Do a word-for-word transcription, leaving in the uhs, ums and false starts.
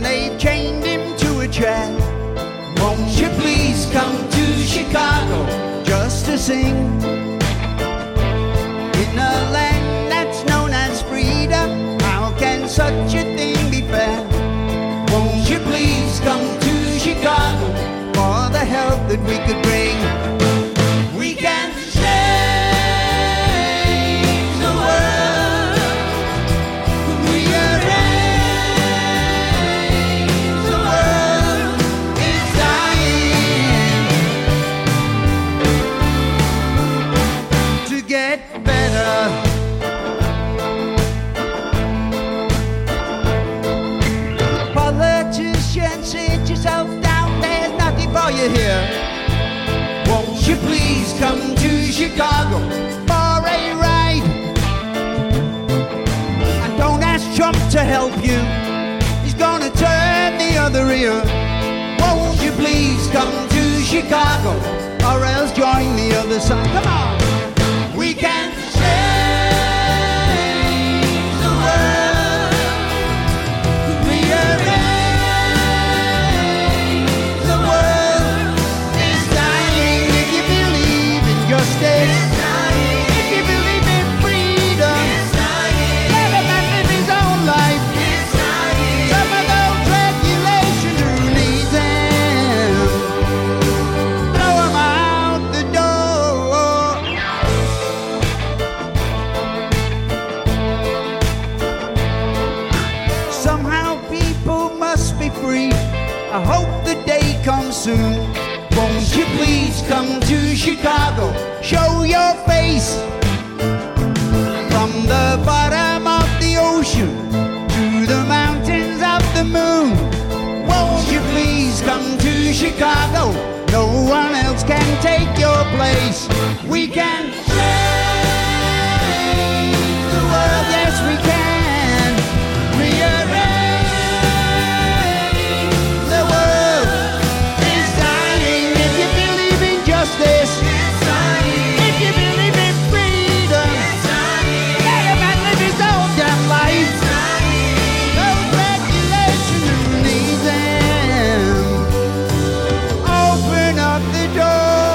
they've chained him to a chair. Won't you please come to Chicago just to sing? In a land that's known as freedom, how can such a thing be fair? Won't you please come to Chicago for the help that we could bring? We can change the world, rearrange the world is dying to get better. Politicians, sit yourself down, there's nothing for you here. Won't you please come to Chicago for a ride? And don't ask Trump to help you, he's gonna turn the other ear. Won't you please come to Chicago or else join the other side? Come on! We can change the world, rearrange the world is dying. If you believe in justice, if you believe in freedom, let a man live his own life. Some of those regulations, who needs them? Throw them out the door. Somehow people must be free. I hope the day comes soon. Won't you please come to Chicago? Show your face from the bottom of the ocean to the mountains of the moon. Won't you please come to Chicago? No one else can take your place. We can change the world, yes we can. Rearrange the world is dying. If you believe in justice, if you believe in freedom, let a man live his own damn life. Those regulations, who needs them? Open up the door.